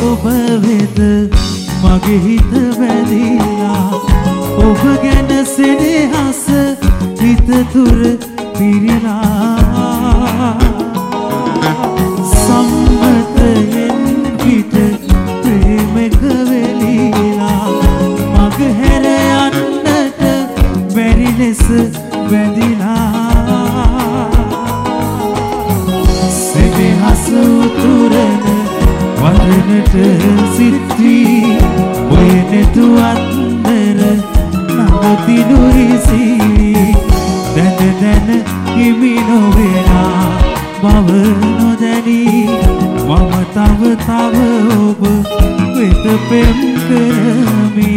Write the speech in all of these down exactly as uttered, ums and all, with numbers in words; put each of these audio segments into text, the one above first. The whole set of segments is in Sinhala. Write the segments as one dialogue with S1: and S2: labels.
S1: ඔබ වෙත මගේ හිත වැදිලා ඔබ ගැන සෙනෙහස හිත තුර පිරිලා සම්මතයෙන් පිට ප්‍රේමක වෙලිලා මග හැර යන්නට බැරි ලෙස වැදිලා සෙනෙහස උතුරන වදනට සිත්වී ඔය නෙතු අත්තර නවතිනු රිසී දැන දැන හිමි නොවෙලා බව නොදැනී මම තව තව ඔබ වෙත පෙම් කරමි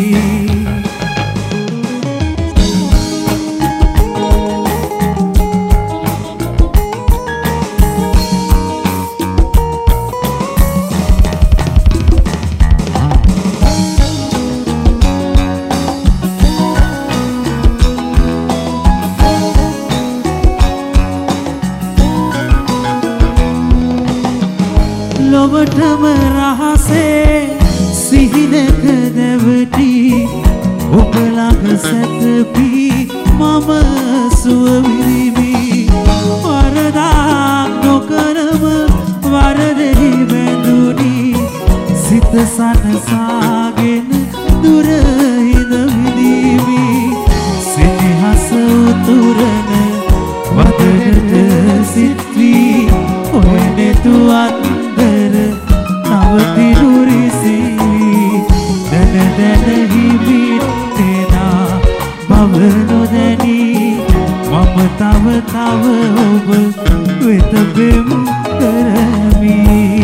S1: ඔබටම රහසේ සිහිනක දැවටි ඔබ ළඟ සැතපී මම සුව විඳිමි වරදක් නොකරම වරදෙහි බැඳුනි සිත සනසාගෙන දුර හිඳ විඳිමි සෙනෙහස උතුරන වදනට සිත්වී ඔය නෙතු අත්තර නවතිනු රිසී දැන දැන හිමිටෙනා බව නොදැනී මම තව තව ඔබ වෙත පෙම් කරමි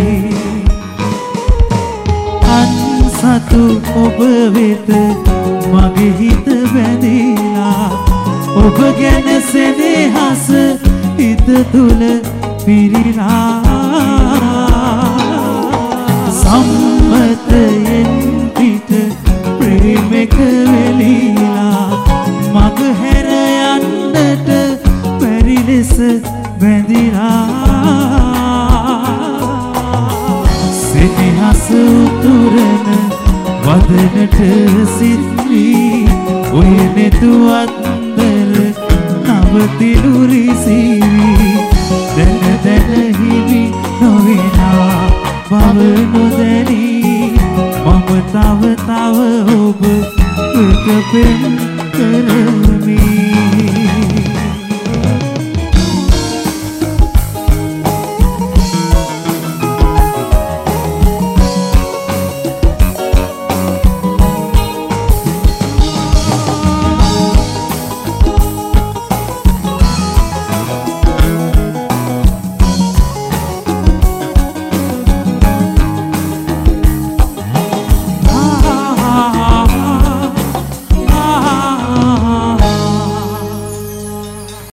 S1: අන්සතු ඔබ වෙත මගේ හිත බැඳිලා ඔබ ගැන සෙනෙහස හිත තුල පිරිලා සම්මතයෙන් පිට ප්‍රේමක වෙලිලා මග හැර යන්නට බැරි ලෙස බැඳිලා සෙනෙහස උතුරන වදනට සිත්වී ඔය නෙතු අත්තර නවතිනු රිසී දැන දැන හිමි නොවෙනා බව නොදැනී මම තව තව ඔබ වෙත පෙම් කරමි